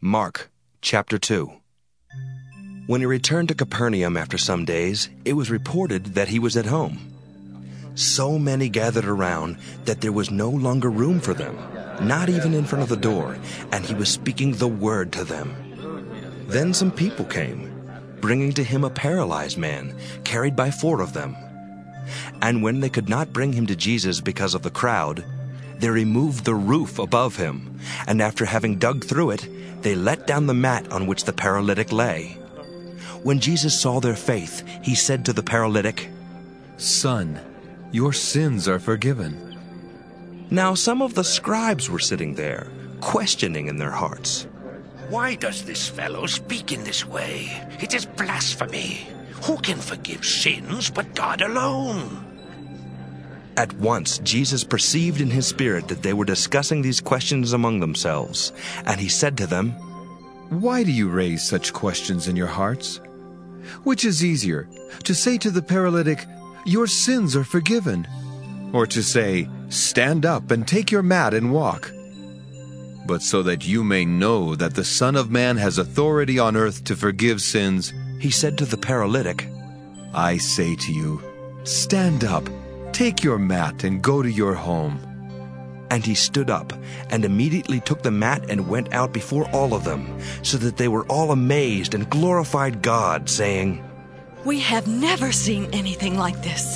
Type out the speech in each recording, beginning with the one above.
Mark chapter 2. When he returned to Capernaum after some days, it was reported that he was at home. So many gathered around that there was no longer room for them, not even in front of the door, and he was speaking the word to them. Then some people came, bringing to him a paralyzed man, carried by 4 of them. And when they could not bring him to Jesus because of the crowd, they removed the roof above him, and after having dug through it, they let down the mat on which the paralytic lay. When Jesus saw their faith, he said to the paralytic, "Son, your sins are forgiven." Now some of the scribes were sitting there, questioning in their hearts, "Why does this fellow speak in this way? It is blasphemy. Who can forgive sins but God alone?" At once Jesus perceived in his spirit that they were discussing these questions among themselves, and he said to them, "Why do you raise such questions in your hearts? Which is easier, to say to the paralytic, 'Your sins are forgiven,' or to say, 'Stand up and take your mat and walk'? But so that you may know that the Son of Man has authority on earth to forgive sins," he said to the paralytic, "I say to you, stand up, take your mat and go to your home." And he stood up, and immediately took the mat and went out before all of them, so that they were all amazed and glorified God, saying, "We have never seen anything like this."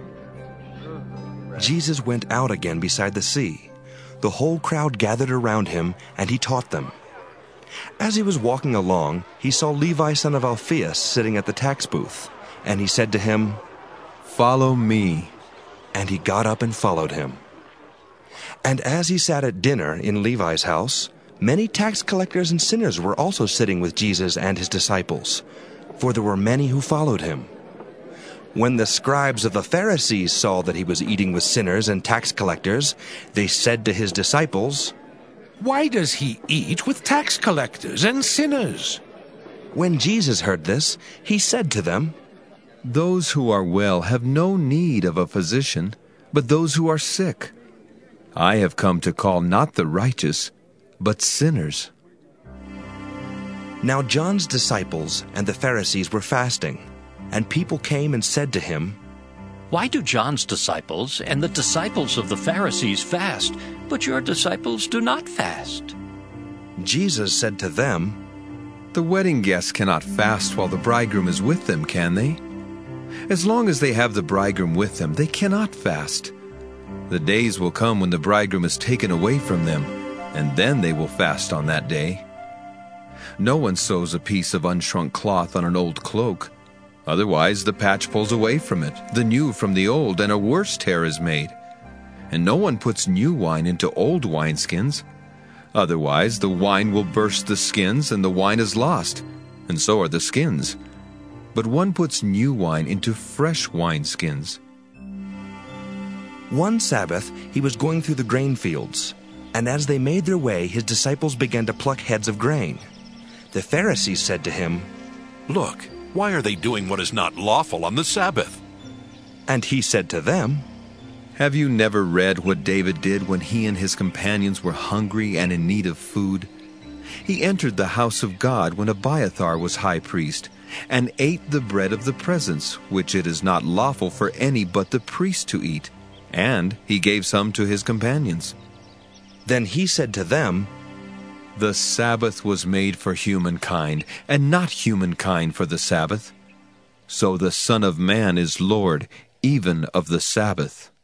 Jesus went out again beside the sea. The whole crowd gathered around him, and he taught them. As he was walking along, he saw Levi son of Alphaeus sitting at the tax booth, and he said to him, "Follow me." And he got up and followed him. And as he sat at dinner in Levi's house, many tax collectors and sinners were also sitting with Jesus and his disciples, for there were many who followed him. When the scribes of the Pharisees saw that he was eating with sinners and tax collectors, they said to his disciples, "Why does he eat with tax collectors and sinners?" When Jesus heard this, he said to them, "Those who are well have no need of a physician, but those who are sick. I have come to call not the righteous, but sinners." Now John's disciples and the Pharisees were fasting, and people came and said to him, "Why do John's disciples and the disciples of the Pharisees fast, but your disciples do not fast?" Jesus said to them, "The wedding guests cannot fast while the bridegroom is with them, can they? As long as they have the bridegroom with them, they cannot fast. The days will come when the bridegroom is taken away from them, and then they will fast on that day. No one sews a piece of unshrunk cloth on an old cloak. Otherwise the patch pulls away from it, the new from the old, and a worse tear is made. And no one puts new wine into old wineskins. Otherwise the wine will burst the skins, and the wine is lost, and so are the skins. But one puts new wine into fresh wineskins." One Sabbath he was going through the grain fields, and as they made their way, his disciples began to pluck heads of grain. The Pharisees said to him, "Look, why are they doing what is not lawful on the Sabbath?" And he said to them, Have you never read what David did when he and his companions were hungry and in need of food? He entered the house of God when Abiathar was high priest, and ate the bread of the presence, which it is not lawful for any but the priest to eat, and he gave some to his companions. Then he said to them, The Sabbath was made for humankind, and not humankind for the Sabbath. So the Son of Man is Lord, even of the Sabbath.